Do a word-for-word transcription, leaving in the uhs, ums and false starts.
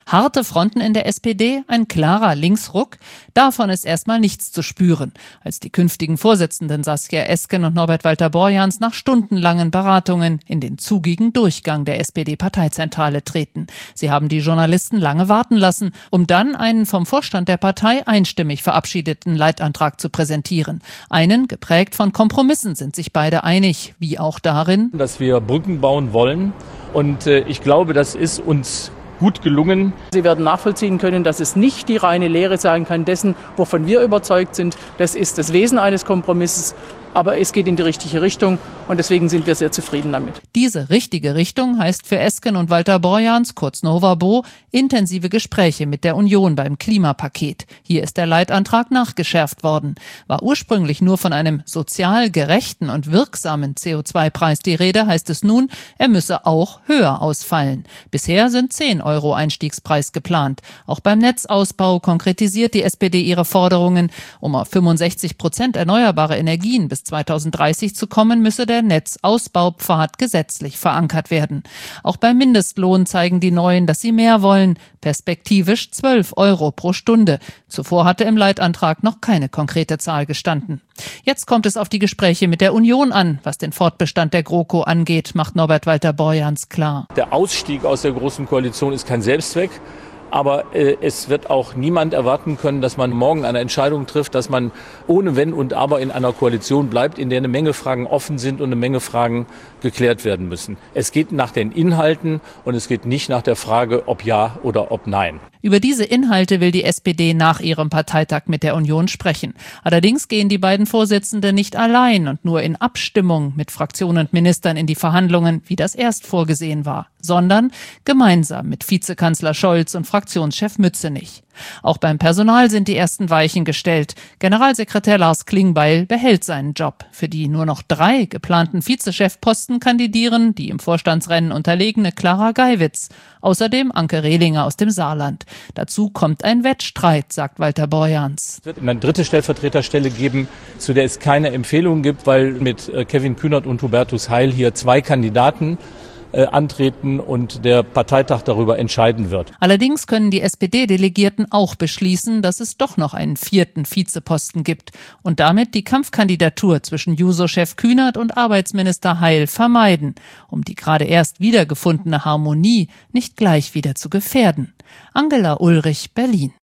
Harte Fronten in der S P D, ein klarer Linksruck? Davon ist erstmal nichts zu spüren, als die künftigen Vorsitzenden Saskia Esken und Norbert Walter-Borjans nach stundenlangen Beratungen in den zugigen Durchgang der S P D-Parteizentrale treten. Sie haben die Journalisten lange warten lassen, um dann einen vom Vorstand der Partei einstimmig verabschiedeten Leitantrag zu präsentieren. Einen, geprägt von Kompromissen, sind sich beide einig, wie auch darin, dass wir Brücken bauen wollen. Und äh, ich glaube, das ist uns gut gelungen. Sie werden nachvollziehen können, dass es nicht die reine Lehre sein kann dessen, wovon wir überzeugt sind. Das ist das Wesen eines Kompromisses, aber es geht in die richtige Richtung und deswegen sind wir sehr zufrieden damit. Diese richtige Richtung heißt für Esken und Walter-Borjans, kurz Novabo, intensive Gespräche mit der Union beim Klimapaket. Hier ist der Leitantrag nachgeschärft worden. War ursprünglich nur von einem sozial gerechten und wirksamen C O zwei Preis die Rede, heißt es nun, er müsse auch höher ausfallen. Bisher sind zehn Euro Einstiegspreis geplant. Auch beim Netzausbau konkretisiert die S P D ihre Forderungen. Um auf fünfundsechzig Prozent erneuerbare Energien bis zweitausenddreißig zu kommen, müsse der Netzausbaupfad gesetzlich verankert werden. Auch beim Mindestlohn zeigen die Neuen, dass sie mehr wollen. Perspektivisch zwölf Euro pro Stunde. Zuvor hatte im Leitantrag noch keine konkrete Zahl gestanden. Jetzt kommt es auf die Gespräche mit der Union an. Was den Fortbestand der GroKo angeht, macht Norbert Walter-Borjans klar. Der Ausstieg aus der Großen Koalition ist kein Selbstzweck. Aber äh, es wird auch niemand erwarten können, dass man morgen eine Entscheidung trifft, dass man ohne Wenn und Aber in einer Koalition bleibt, in der eine Menge Fragen offen sind und eine Menge Fragen geklärt werden müssen. Es geht nach den Inhalten und es geht nicht nach der Frage, ob ja oder ob nein. Über diese Inhalte will die S P D nach ihrem Parteitag mit der Union sprechen. Allerdings gehen die beiden Vorsitzenden nicht allein und nur in Abstimmung mit Fraktionen und Ministern in die Verhandlungen, wie das erst vorgesehen war, sondern gemeinsam mit Vizekanzler Scholz und Fraktionschef Mützenich. Auch beim Personal sind die ersten Weichen gestellt. Generalsekretär Lars Klingbeil behält seinen Job. Für die nur noch drei geplanten Vizechefposten kandidieren die im Vorstandsrennen unterlegene Clara Geiwitz. Außerdem Anke Rehlinger aus dem Saarland. Dazu kommt ein Wettstreit, sagt Walter-Borjans. Es wird eine dritte Stellvertreterstelle geben, zu der es keine Empfehlung gibt, weil mit Kevin Kühnert und Hubertus Heil hier zwei Kandidaten antreten und der Parteitag darüber entscheiden wird. Allerdings können die S P D-Delegierten auch beschließen, dass es doch noch einen vierten Vizeposten gibt und damit die Kampfkandidatur zwischen Juso-Chef Kühnert und Arbeitsminister Heil vermeiden, um die gerade erst wiedergefundene Harmonie nicht gleich wieder zu gefährden. Angela Ulrich, Berlin.